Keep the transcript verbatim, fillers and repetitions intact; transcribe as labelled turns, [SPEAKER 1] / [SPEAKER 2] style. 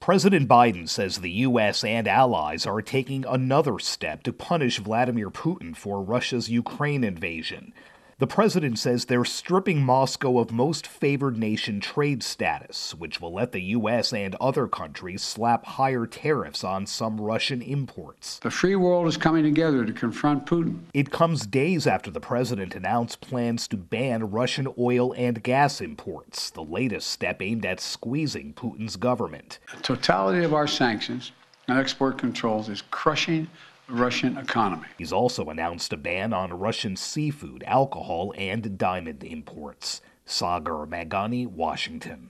[SPEAKER 1] President Biden says the U S and allies are taking another step to punish Vladimir Putin for Russia's Ukraine invasion. The president says they're stripping Moscow of most favored nation trade status, which will let the U S and other countries slap higher tariffs on some Russian imports.
[SPEAKER 2] The free world is coming together to confront Putin.
[SPEAKER 1] It comes days after the president announced plans to ban Russian oil and gas imports, the latest step aimed at squeezing Putin's government.
[SPEAKER 2] The totality of our sanctions and export controls is crushing the Russian economy.
[SPEAKER 1] He's also announced a ban on Russian seafood, alcohol, and diamond imports. Sagar Magani, Washington.